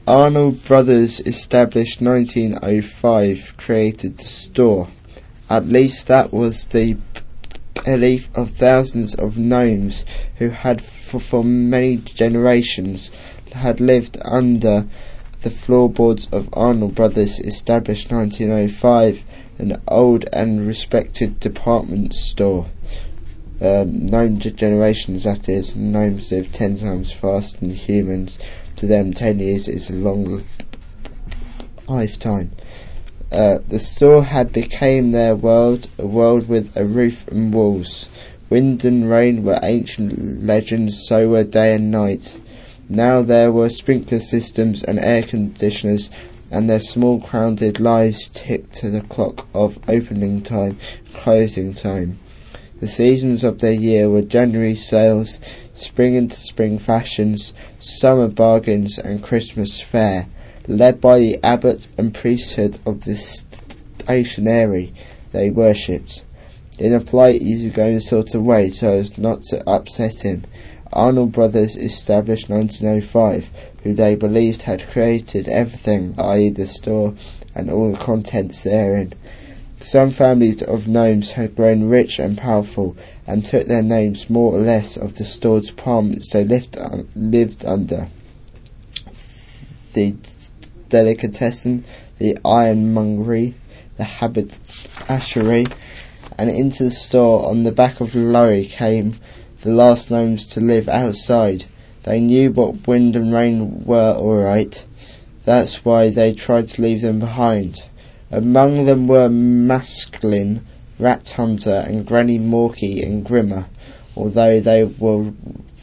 Arnold Brothers, established 1905, created the store. At least that was the belief of thousands of gnomes who had for many generations had lived under the floorboards of Arnold Brothers, established 1905, an old and respected department store. Gnome generations, that is. Gnomes live 10 times faster than humans. To them, 10 years is a long lifetime. The store had become their world, a world with a roof and walls. Wind and rain were ancient legends, so were day and night. Now there were sprinkler systems and air conditioners, and their small crowded lives ticked to the clock of opening time, closing time. The seasons of the year were January sales, spring into spring fashions, summer bargains, and Christmas fair, led by the abbot and priesthood of the stationery they worshipped, in a polite, easygoing sort of way so as not to upset him. Arnold Brothers, established 1905, who they believed had created everything, i.e. the store and all the contents therein. Some families of gnomes had grown rich and powerful, and took their names more or less of the store departments they lived under. The delicatessen, the ironmongery, the haberdashery, and into the store on the back of the lorry came the last gnomes to live outside. They knew what wind and rain were all right. That's why they tried to leave them behind. Among them were Masklin, Rat Hunter, and Granny Morky and Grimmer, although they were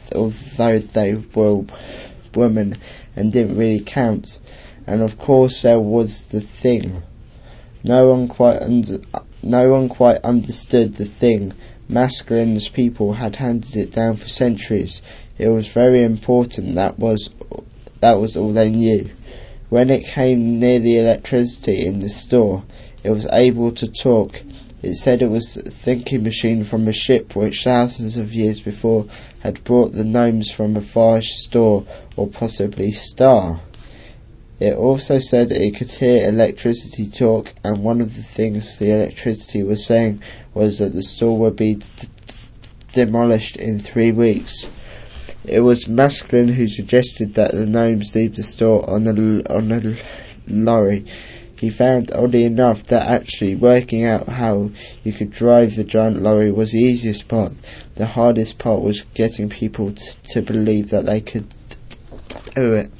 women and didn't really count. And of course there was the Thing. No one quite understood the Thing. Masklin's people had handed it down for centuries. It was very important. That was all they knew. When it came near the electricity in the store, it was able to talk. It said it was a thinking machine from a ship which thousands of years before had brought the gnomes from a far store, or possibly star. It also said it could hear electricity talk, and one of the things the electricity was saying was that the store would be demolished in 3 weeks. It was Masklin who suggested that the gnomes leave the store on a lorry. He found, oddly enough, that actually working out how you could drive the giant lorry was the easiest part. The hardest part was getting people to believe that they could do it.